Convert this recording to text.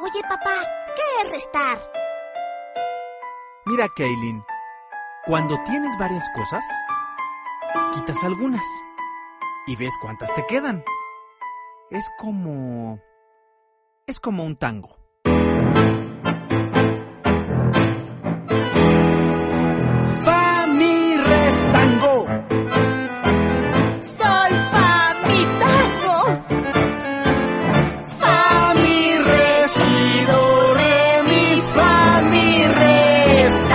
Oye, papá, ¿qué es restar? Mira, Kaylin, cuando tienes varias cosas, quitas algunas y ves cuántas te quedan. Es como un tango.